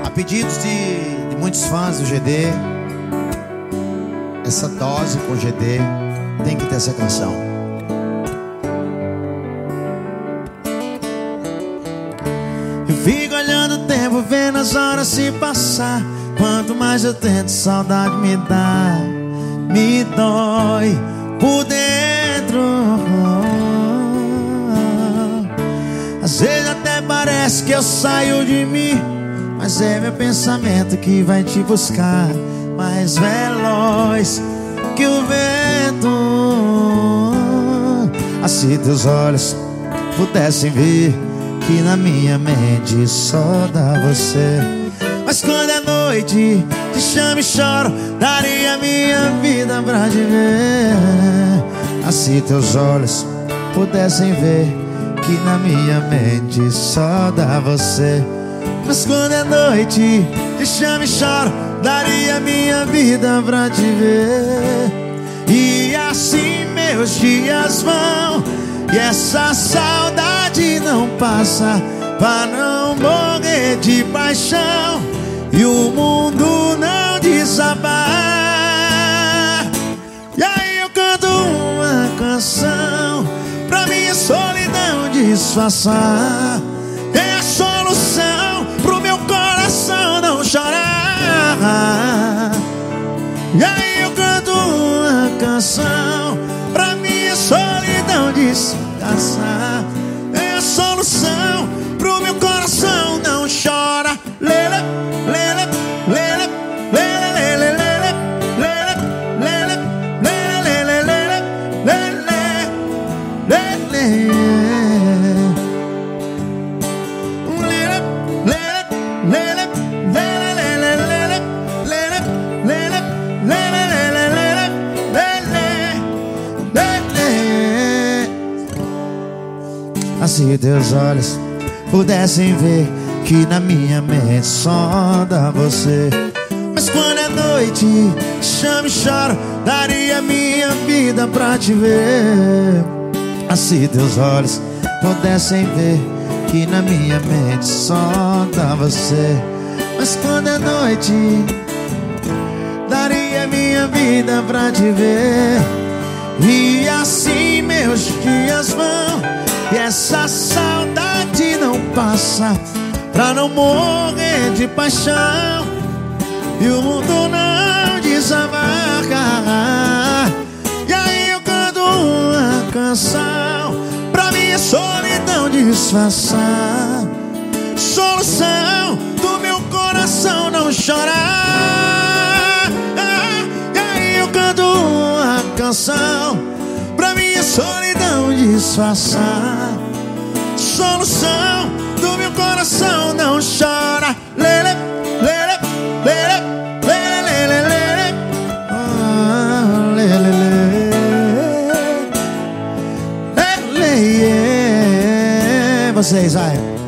A pedidos de muitos fãs do GD, essa dose com GD tem que ter essa canção. Eu fico olhando o tempo, vendo as horas se passar. Quanto mais eu tento, saudade me dá, me dói por dentro. Às vezes até parece que eu saio de mim, mas é meu pensamento que vai te buscar, mais veloz que o vento. Assim teus olhos pudessem ver que na minha mente só dá você. Mas quando é noite, te chamo e choro, daria minha vida pra te ver. Assim teus olhos pudessem ver que na minha mente só dá você. Mas quando é noite, te chamo e choro, daria minha vida pra te ver. E assim meus dias vão, e essa saudade não passa, pra não morrer de paixão e o mundo não desabar. E aí eu canto uma canção pra minha solidão disfarçar. É a solução pro meu coração não chorar. E aí eu canto uma canção pra minha solidão disfarçar. É a solução pro meu coração não chora. Lele, lele, lele, lele, lele, lele, lele, lele, lele, lele, lele, lele. Se teus olhos pudessem ver que na minha mente só dá você. Mas quando é noite, chamo e choro, daria minha vida pra te ver. Se teus olhos pudessem ver que na minha mente só dá você. Mas quando é noite, daria minha vida pra te ver. E assim meus dias vão, e essa saudade não passa, pra não morrer de paixão e o mundo não desabar. E aí eu canto uma canção pra minha solidão disfarçar. Solução do meu coração não chorar. E aí eu canto uma canção pra minha solidão disfarçar. Solução do meu coração não chora. Lele, lele, lele, lele, lele, lele, lele, lele, lele. Vocês, vai.